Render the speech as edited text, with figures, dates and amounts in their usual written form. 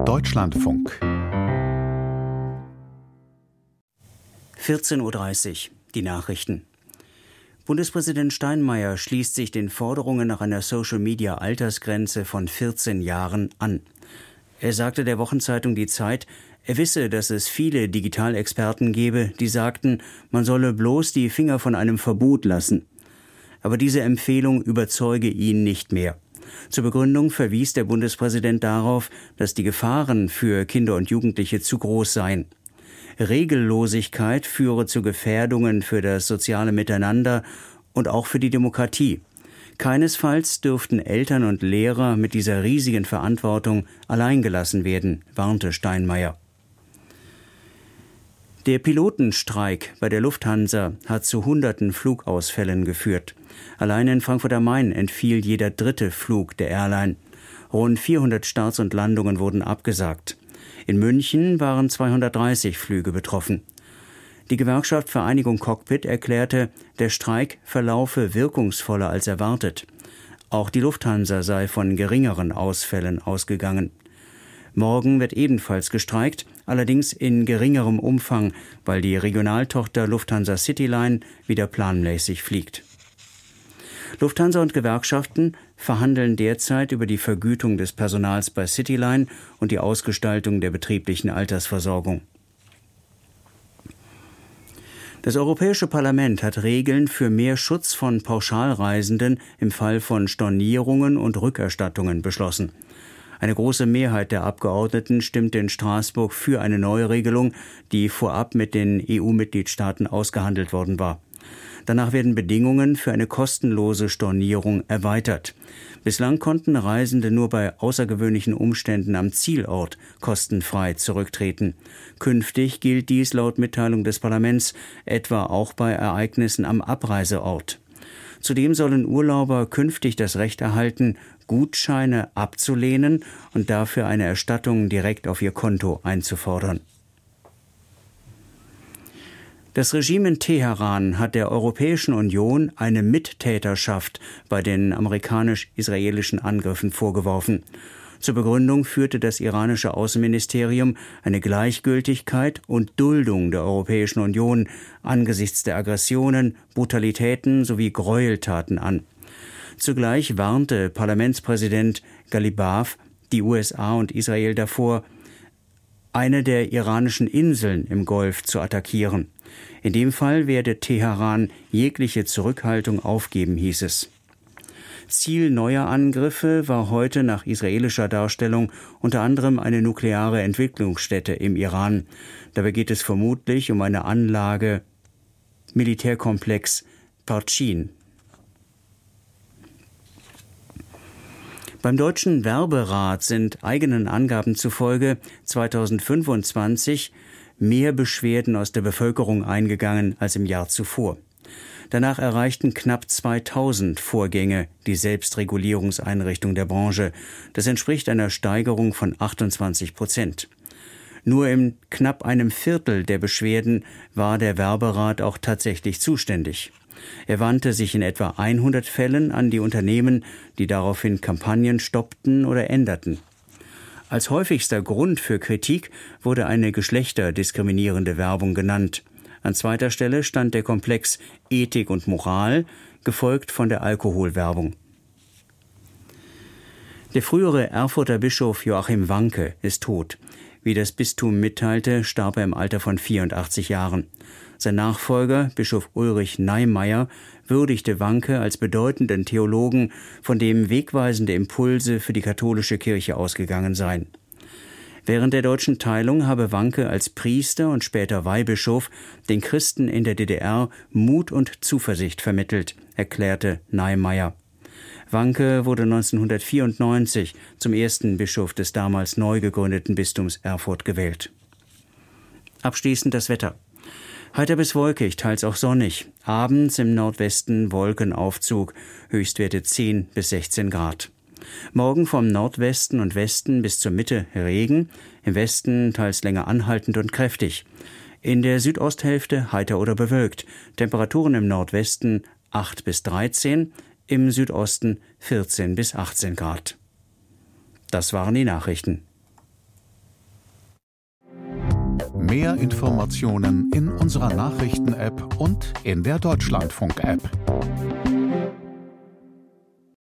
Deutschlandfunk 14:30 Uhr, die Nachrichten. Bundespräsident Steinmeier schließt sich den Forderungen nach einer Social-Media-Altersgrenze von 14 Jahren an. Er sagte der Wochenzeitung Die Zeit, er wisse, dass es viele Digitalexperten gebe, die sagten, man solle bloß die Finger von einem Verbot lassen. Aber diese Empfehlung überzeuge ihn nicht mehr. Zur Begründung verwies der Bundespräsident darauf, dass die Gefahren für Kinder und Jugendliche zu groß seien. Regellosigkeit führe zu Gefährdungen für das soziale Miteinander und auch für die Demokratie. Keinesfalls dürften Eltern und Lehrer mit dieser riesigen Verantwortung alleingelassen werden, warnte Steinmeier. Der Pilotenstreik bei der Lufthansa hat zu Hunderten Flugausfällen geführt. Allein in Frankfurt am Main entfiel jeder 3. Flug der Airline. Rund 400 Starts und Landungen wurden abgesagt. In München waren 230 Flüge betroffen. Die Gewerkschaft Vereinigung Cockpit erklärte, der Streik verlaufe wirkungsvoller als erwartet. Auch die Lufthansa sei von geringeren Ausfällen ausgegangen. Morgen wird ebenfalls gestreikt, allerdings in geringerem Umfang, weil die Regionaltochter Lufthansa Cityline wieder planmäßig fliegt. Lufthansa und Gewerkschaften verhandeln derzeit über die Vergütung des Personals bei Cityline und die Ausgestaltung der betrieblichen Altersversorgung. Das Europäische Parlament hat Regeln für mehr Schutz von Pauschalreisenden im Fall von Stornierungen und Rückerstattungen beschlossen. Eine große Mehrheit der Abgeordneten stimmte in Straßburg für eine Neuregelung, die vorab mit den EU-Mitgliedstaaten ausgehandelt worden war. Danach werden Bedingungen für eine kostenlose Stornierung erweitert. Bislang konnten Reisende nur bei außergewöhnlichen Umständen am Zielort kostenfrei zurücktreten. Künftig gilt dies laut Mitteilung des Parlaments etwa auch bei Ereignissen am Abreiseort. Zudem sollen Urlauber künftig das Recht erhalten, Gutscheine abzulehnen und dafür eine Erstattung direkt auf ihr Konto einzufordern. Das Regime in Teheran hat der Europäischen Union eine Mittäterschaft bei den amerikanisch-israelischen Angriffen vorgeworfen. Zur Begründung führte das iranische Außenministerium eine Gleichgültigkeit und Duldung der Europäischen Union angesichts der Aggressionen, Brutalitäten sowie Gräueltaten an. Zugleich warnte Parlamentspräsident Ghalibaf die USA und Israel davor, eine der iranischen Inseln im Golf zu attackieren. In dem Fall werde Teheran jegliche Zurückhaltung aufgeben, hieß es. Ziel neuer Angriffe war heute nach israelischer Darstellung unter anderem eine nukleare Entwicklungsstätte im Iran. Dabei geht es vermutlich um eine Anlage Militärkomplex Parchin. Beim Deutschen Werberat sind eigenen Angaben zufolge 2025 mehr Beschwerden aus der Bevölkerung eingegangen als im Jahr zuvor. Danach erreichten knapp 2000 Vorgänge die Selbstregulierungseinrichtung der Branche. Das entspricht einer Steigerung von 28%. Nur in knapp einem Viertel der Beschwerden war der Werberat auch tatsächlich zuständig. Er wandte sich in etwa 100 Fällen an die Unternehmen, die daraufhin Kampagnen stoppten oder änderten. Als häufigster Grund für Kritik wurde eine geschlechterdiskriminierende Werbung genannt. An zweiter Stelle stand der Komplex Ethik und Moral, gefolgt von der Alkoholwerbung. Der frühere Erfurter Bischof Joachim Wanke ist tot. Wie das Bistum mitteilte, starb er im Alter von 84 Jahren. Sein Nachfolger, Bischof Ulrich Neimeyer, würdigte Wanke als bedeutenden Theologen, von dem wegweisende Impulse für die katholische Kirche ausgegangen seien. Während der deutschen Teilung habe Wanke als Priester und später Weihbischof den Christen in der DDR Mut und Zuversicht vermittelt, erklärte Neimeyer. Wanke wurde 1994 zum ersten Bischof des damals neu gegründeten Bistums Erfurt gewählt. Abschließend das Wetter. Heiter bis wolkig, teils auch sonnig. Abends im Nordwesten Wolkenaufzug, Höchstwerte 10 bis 16 Grad. Morgen vom Nordwesten und Westen bis zur Mitte Regen, im Westen teils länger anhaltend und kräftig. In der Südosthälfte heiter oder bewölkt, Temperaturen im Nordwesten 8 bis 13, im Südosten 14 bis 18 Grad. Das waren die Nachrichten. Mehr Informationen in unserer Nachrichten-App und in der Deutschlandfunk-App.